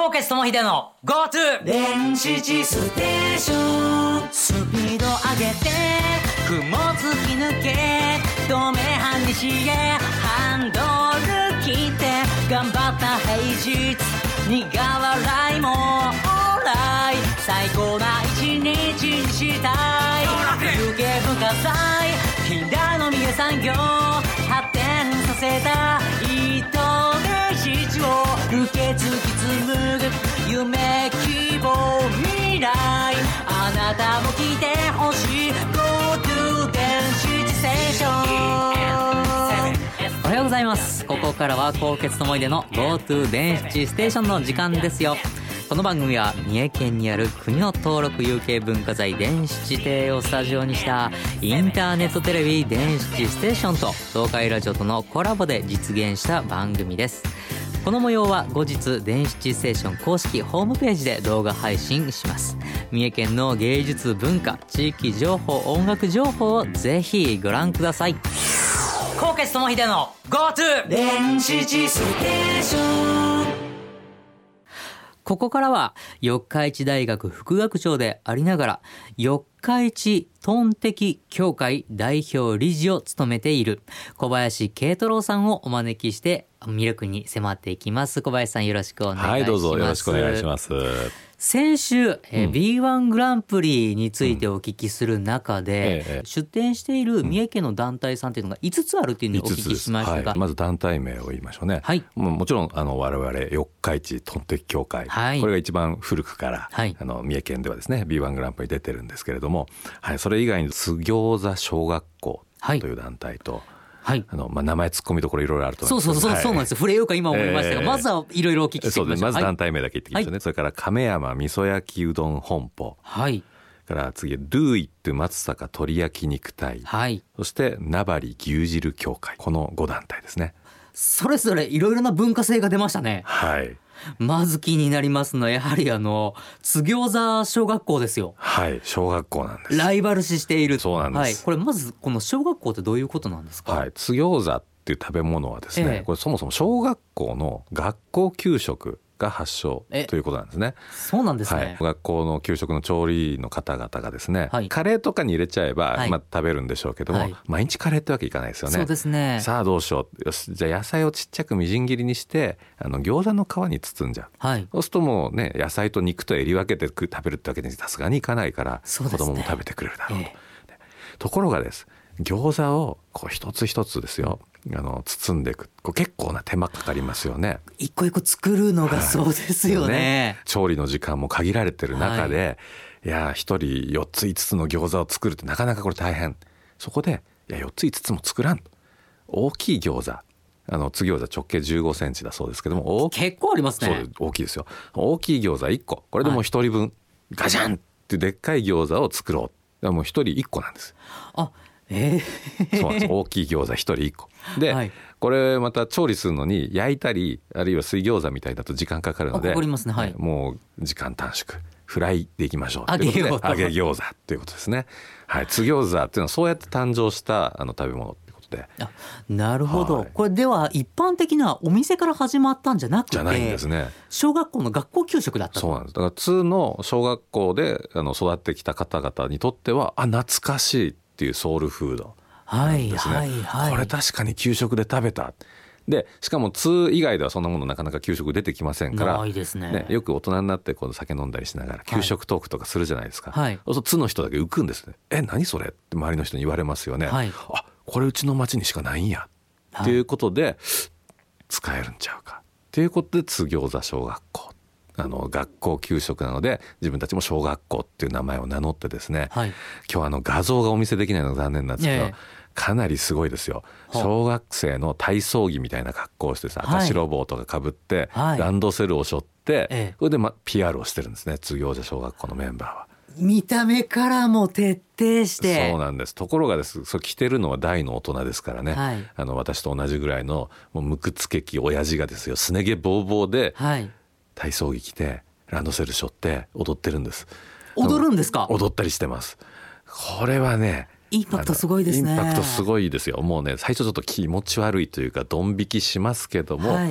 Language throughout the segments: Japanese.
高血友秀の GoTo 電子地ステーション。スピード上げて雲突き抜け止め半日へハンドル切って頑張った平日苦笑いもオーライ最高な一日にしたい。有形文化財近代の三重産業発展させた糸で質を受け継ぎ紡ぐ夢希望未来あなたも来てほしい GoTo 電子ステーション。おはようございます。ここからは高血友秀の GoTo 電子ステーションの時間ですよ。この番組は三重県にある国の登録有形文化財電子地底をスタジオにしたインターネットテレビ電子ステーションと東海ラジオとのコラボで実現した番組です。この模様は後日電子ステーション公式ホームページで動画配信します。三重県の芸術文化地域情報音楽情報をぜひご覧ください。高血友秀の GoTo 電子ステーション。ここからは四日市大学副学長でありながら四日市トンテキ協会代表理事を務めている小林慶太郎さんをお招きして魅力に迫っていきます。小林さんよろしくお願いします。はい、 どうぞよろしくお願いします。 先週、B1 グランプリについてお聞きする中で、出展している三重県の団体さんというのが5つあるというのをお聞きしましたが、 まず団体名を言いましょうね。はい、もちろん我々四日市トンテキ協会、これが一番古くから、三重県ではですね B1 グランプリ出てるんですけれども、それ以外に津餃子小学校という団体と、名前突っ込みどころいろいろあると思います。 そうなんですよ。触れようか今思いましたが、まずはいろいろお聞きしてみましょう。そうです。 まず団体名だけ言ってきましょうね。それから亀山味噌焼きうどん本舗、から次Do It松阪鶏焼肉隊、そして名張牛汁協会、この5団体ですね。 それぞれいろいろな文化性が出ましたね。 はい。 まず気になりますのはやはり津餃子小学校ですよ。 はい、小学校なんです。 ライバル視している。 そうなんです。 これまずこの小学校ってどういうことなんですか。 津餃子っていう食べ物はですね、これそもそも小学校の学校給食が発祥ということなんですね。 そうなんですね。 学校の給食の調理の方々がですね、カレーとかに入れちゃえば、食べるんでしょうけども、毎日カレーってわけいかないですよね。 そうですね。 さあどうしよう、よしじゃあ野菜をちっちゃくみじん切りにして餃子の皮に包んじゃう、そうするともうね野菜と肉とえり分けて食べるってわけにさすがにいかないから、子供も食べてくれるだろうと、ところがです餃子をこう一つ一つですよ、包んでいく、結構な手間かかりますよね。 一個一個作るのがそうですよね。 調理の時間も限られてる中で、いや一人4つ5つの餃子を作るってなかなかこれ大変。そこでいや4つ5つも作らん、大きい餃子、津餃子直径15センチだそうですけども、 結構ありますね。 そう大きいですよ。大きい餃子1個、これでもう1人分、ガジャンってでっかい餃子を作ろう。もう1人1個なんです。そうなんです。大きい餃子1人1個で、これまた調理するのに焼いたりあるいは水餃子みたいだと時間かかるので、もう時間短縮、フライでいきましょうということで揚げ餃子ということですね。津餃子っていうのはそうやって誕生した食べ物ってことで。 なるほど。これでは一般的なお店から始まったんじゃなくて、 じゃないんですね。 小学校の学校給食だった。 そうなんです。だから津の小学校で育ってきた方々にとっては懐かしいっていうソウルフードなんですね。これ確かに給食で食べた。でしかも津以外ではそんなものなかなか給食出てきませんから、 ないですね。 よく大人になって酒飲んだりしながら給食トークとかするじゃないですか。そうすると津の人だけ浮くんですね。何それって周りの人に言われますよね。あ、これうちの町にしかないんやっていうことで、使えるんちゃうかっていうことで津餃子小学校、学校給食なので自分たちも小学校っていう名前を名乗ってですね、今日画像がお見せできないのが残念なんですけど、かなりすごいですよ。小学生の体操着みたいな格好をしてさ、赤白帽とかかぶって、ランドセルを背負って、それでPR をしてるんですね、津餃子小学校のメンバーは。 見た目からも徹底して。 そうなんです。ところがです、それ着てるのは大の大人ですからね、私と同じぐらいのもうむくつけき親父がですよ、すね毛ボーボーで、体操着着てランドセル背負って踊ってるんです。 踊るんですか。 踊ったりしてます。これはね、 インパクトすごいですね。 インパクトすごいですよ。もうね、最初ちょっと気持ち悪いというかドン引きしますけども、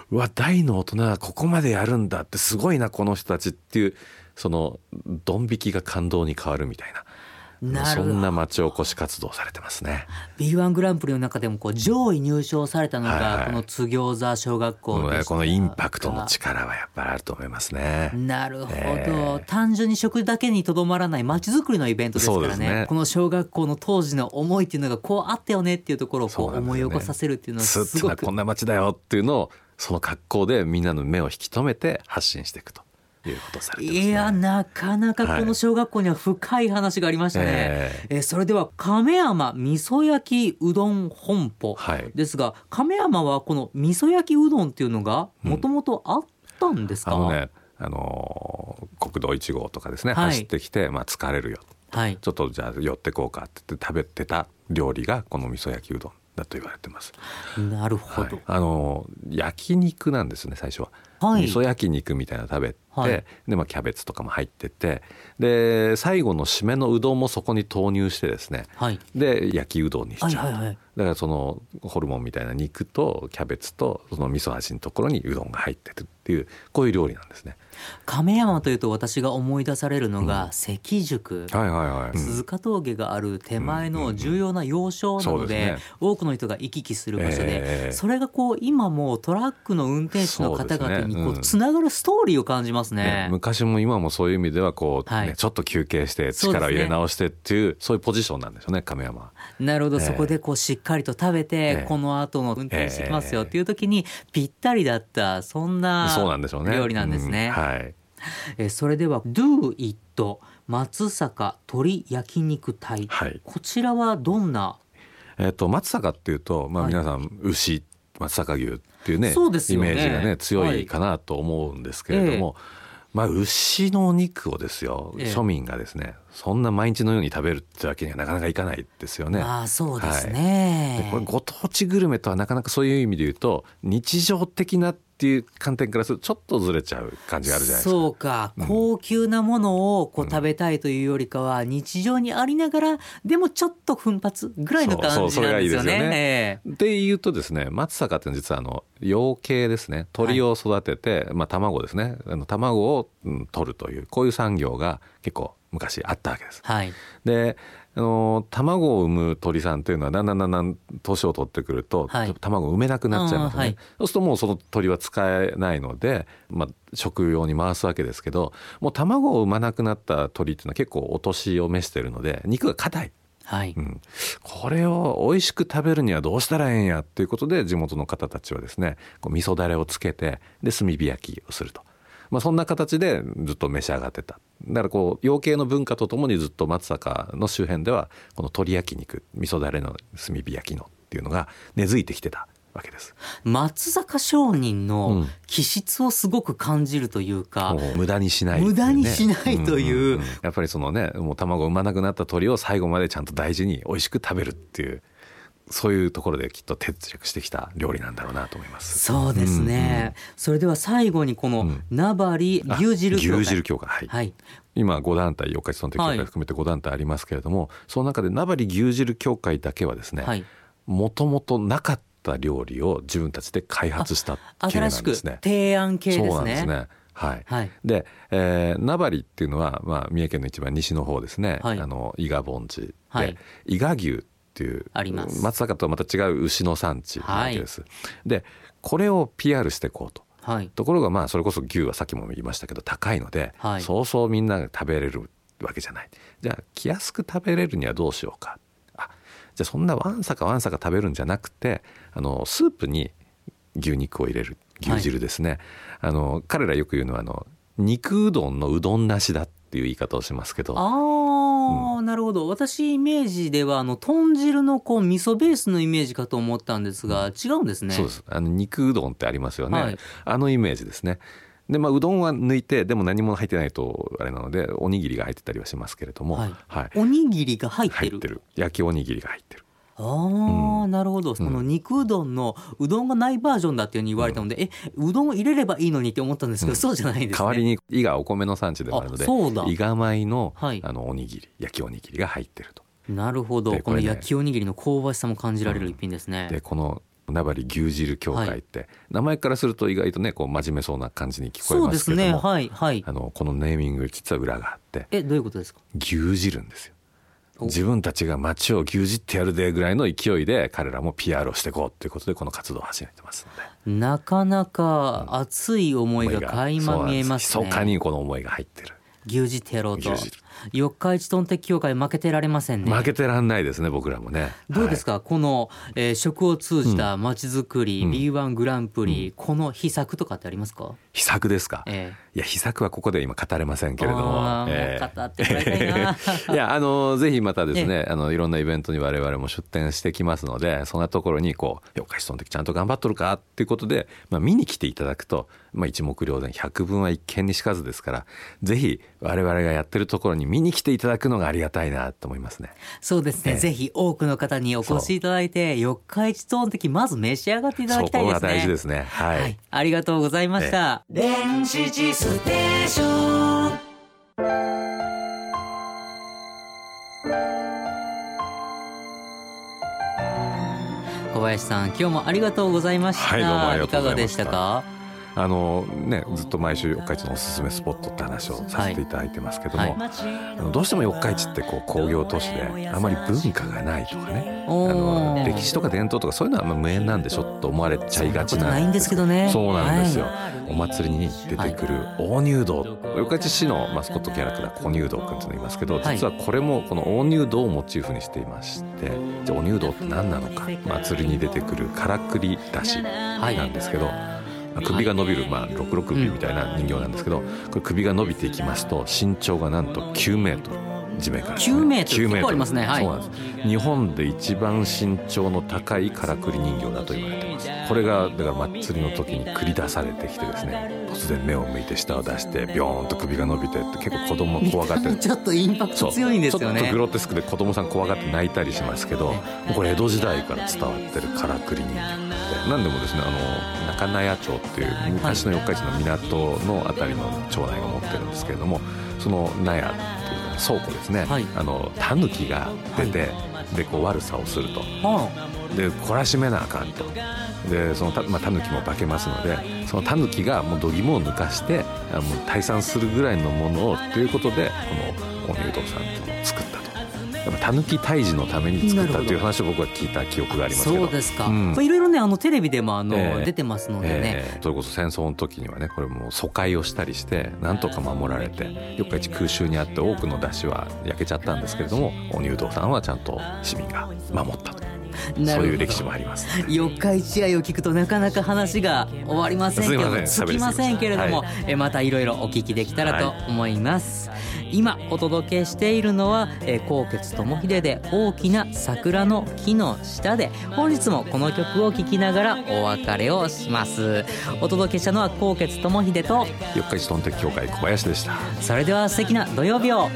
うわ大の大人がここまでやるんだってすごいなこの人たちっていう、そのドン引きが感動に変わるみたいな、そんな町おこし活動をされてますね。 B1 グランプリの中でもこう上位入賞されたのがこの津餃座小学校でした。 このインパクトの力はやっぱりあると思いますね。 なるほど、単純に食だけにとどまらない町づくりのイベントですから ね、この小学校の当時の思いっていうのがこうあったよねっていうところをこう思い起こさせるっていうのはすごく、 こんな町だよっていうのをその格好でみんなの目を引き止めて発信していくということされてますね。 いやなかなかこの小学校には深い話がありましたね、それでは亀山味噌焼きうどん本舗ですが、亀山はこの味噌焼きうどんっていうのがもともとあったんですか？ 国道1号とかですね、走ってきて、疲れるよ、ちょっとじゃあ寄ってこうかって言って食べてた料理がこの味噌焼きうどんだと言われてます。 なるほど、 焼肉なんですね最初は、味噌焼肉みたいなの食べて、でキャベツとかも入ってて、で最後の締めのうどんもそこに投入してですね、で焼きうどんにしちゃうと、だからそのホルモンみたいな肉とキャベツとその味噌味のところにうどんが入ってるっていう、こういう料理なんですね。 亀山というと私が思い出されるのが関宿、鈴鹿峠がある手前の重要な要衝なので、多くの人が行き来する場所で、それがこう今もトラックの運転手の方々にこうつながるストーリーを感じますね。 昔も今もそういう意味ではこう、ちょっと休憩して力を入れ直してっていう、そういうポジションなんでしょうね亀山。 なるほど、そこでこうしっかりと食べて、この後の運転してきますよっていう時にぴったりだった、そんな料理なんですね。それでは Do It 松阪鶏焼肉隊、こちらはどんな？ 松阪っていうと、皆さん牛、松阪牛っていうね、イメージがね強いかなと思うんですけれども、牛のお肉をですよ、庶民がですねそんな毎日のように食べるってわけにはなかなかいかないですよね。 そうですね、 これご当地グルメとはなかなかそういう意味で言うと日常的なっていう観点からするとちょっとずれちゃう感じがあるじゃないですか。 そうか、高級なものをこう食べたいというよりかは、日常にありながらでもちょっと奮発ぐらいの感じなんですよね。それがいいですよね。 でいうとですね、松阪って実は養鶏ですね、鶏を育てて、卵ですね、卵を取るというこういう産業が結構昔あったわけです。で卵を産む鳥さんというのはだんだん年を取ってくると、卵を産めなくなっちゃいますね。そうするともうその鳥は使えないので、食用に回すわけですけど、もう卵を産まなくなった鳥っていうのは結構お年を召しているので肉が硬い、これを美味しく食べるにはどうしたらええんやっていうことで、地元の方たちはですねこう味噌だれをつけて、で炭火焼きをすると。そんな形でずっと召し上がってた。だからこう養鶏の文化とともにずっと松阪の周辺ではこの鶏焼肉、味噌だれの炭火焼きのっていうのが根付いてきてたわけです。 松阪商人の気質をすごく感じるというか、 無駄にしない、 無駄にしないという、 やっぱりそのね、もう卵を産まなくなった鶏を最後までちゃんと大事に美味しく食べるっていう、そういうところできっと徹着してきた料理なんだろうなと思います。 そうですね、それでは最後にこの名張牛汁協会、今5団体、四日市村協会含めて5団体ありますけれども、その中で名張牛汁協会だけはですね、もともとなかった料理を自分たちで開発した系なんですね。 新しく提案系ですね。 そうなんですね。で、名張っていうのは、三重県の一番西の方ですね、伊賀盆地で、伊賀牛っていう松阪とはまた違う牛の産地なわけです。でこれを PR していこうと、ところがそれこそ牛はさっきも言いましたけど高いので、そうそうみんなが食べれるわけじゃない。じゃあ気安く食べれるにはどうしようか。じゃあそんなわんさか食べるんじゃなくて、スープに牛肉を入れる牛汁ですね、彼らよく言うのは肉うどんのうどんなしだっていう言い方をしますけど、 なるほど。私イメージでは豚汁のこう味噌ベースのイメージかと思ったんですが、違うんですね。 そうです。肉うどんってありますよね、あのイメージですね。でうどんは抜いて、でも何も入ってないとあれなのでおにぎりが入ってたりはしますけれども、 おにぎりが入ってる焼きおにぎりが入ってる。 なるほど。その肉うどんのうどんがないバージョンだっていうふうに言われたので、うどんを入れればいいのにって思ったんですけど、そうじゃないんですね。 代わりに伊賀お米の産地でもあるので、伊賀米の、おにぎり、焼きおにぎりが入ってると。 なるほど、この焼きおにぎりの香ばしさも感じられる一品ですね。 でこの名張牛汁協会って、名前からすると意外とねこう真面目そうな感じに聞こえますけども、そうですね、はいはい、このネーミング実は裏があって、 どういうことですか？ 牛耳るんですよ。自分たちが街を牛耳ってやるでぐらいの勢いで彼らも PR をしていこうということでこの活動を始めてますので、 なかなか熱い思いが垣間見えますね。 密かにこの思いが入ってる。 牛耳ってやろうと。四日市トンテキ協会負けてられませんね。 負けてらんないですね、僕らもね。 どうですか、この、食を通じたまちづくり、B1 グランプリ、この秘策とかってありますか？ 秘策ですか、いや秘策はここで今語れませんけれども、 語ってもらいたいないやぜひまたですね、いろんなイベントに我々も出展してきますので、そんなところにこう四日市トンテキちゃんと頑張っとるかっていうことで、見に来ていただくと、一目瞭然、百聞は一見にしかずですから、ぜひ我々がやってるところに見に来ていただくのがありがたいなと思いますね。 そうですね、ぜひ多くの方にお越しいただいて、四日市トンテキまず召し上がっていただきたいですね。 そこが大事ですね。はい、 ありがとうございました。 電子地ステーション。 小林さん、今日もありがとうございました。 はい、どうもありがとうございました。 いかがでしたか？ ずっと毎週四日市のおすすめスポットって話をさせていただいてますけども、どうしても四日市ってこう工業都市であまり文化がないとかね、歴史とか伝統とかそういうのは無縁なんでしょと思われちゃいがちなんですけどね。そうなんですよ、お祭りに出てくる大入道、四日市市のマスコットキャラクター小入道くんというのがいますけど、実はこれもこの大入道をモチーフにしていまして、じゃあ大入道って何なのか、祭りに出てくるからくり出しなんですけど、首が伸びる、六六首みたいな人形なんですけど、これ首が伸びていきますと身長がなんと9メートル、地面から、 9メートル、結構ありますね。 そうなんです。日本で一番身長の高いからくり人形だと言われています。これがだから祭りの時に繰り出されてきてですね、突然目を向いて下を出してビョーンと首が伸びてって、結構子供怖がってちょっとインパクト強いんですよね。 ちょっとグロテスクで子供さん怖がって泣いたりしますけど、これ江戸時代から伝わってるからくり人形で、何でもですね、中納屋町っていう昔の四日市の港のあたりの町内が持ってるんですけれども、その納屋っていう倉庫ですね、タヌキが出て、でこう悪さをすると、で懲らしめなあかんと。でそのタヌキも化けますので、そのタヌキがもう度肝を抜かしてもう退散するぐらいのものをということで、この大入道さんっていうのを作ったと。タヌキ退治のために作ったという話を僕は聞いた記憶がありますけど。 そうですか、いろいろねテレビでも出てますのでね、 それこそ戦争の時にはね、これも疎開をしたりしてなんとか守られて、四日市空襲にあって多くの出汁は焼けちゃったんですけれども、大入道さんはちゃんと市民が守ったと、そういう歴史もあります。 四日市愛を聞くとなかなか話が終わりませんけども、つきませんけれども、またいろいろお聞きできたらと思います。今お届けしているのは纐纈智秀で大きな桜の木の下で、本日もこの曲を聴きながらお別れをします。お届けしたのは纐纈智秀と四日市トンテキ協会小林でした。 それでは素敵な土曜日を。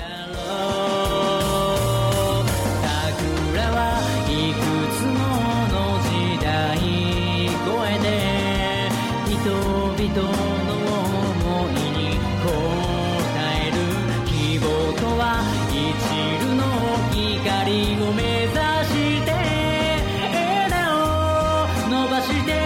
人々の想いに応える希望とは、一縷の光を目指して枝を伸ばして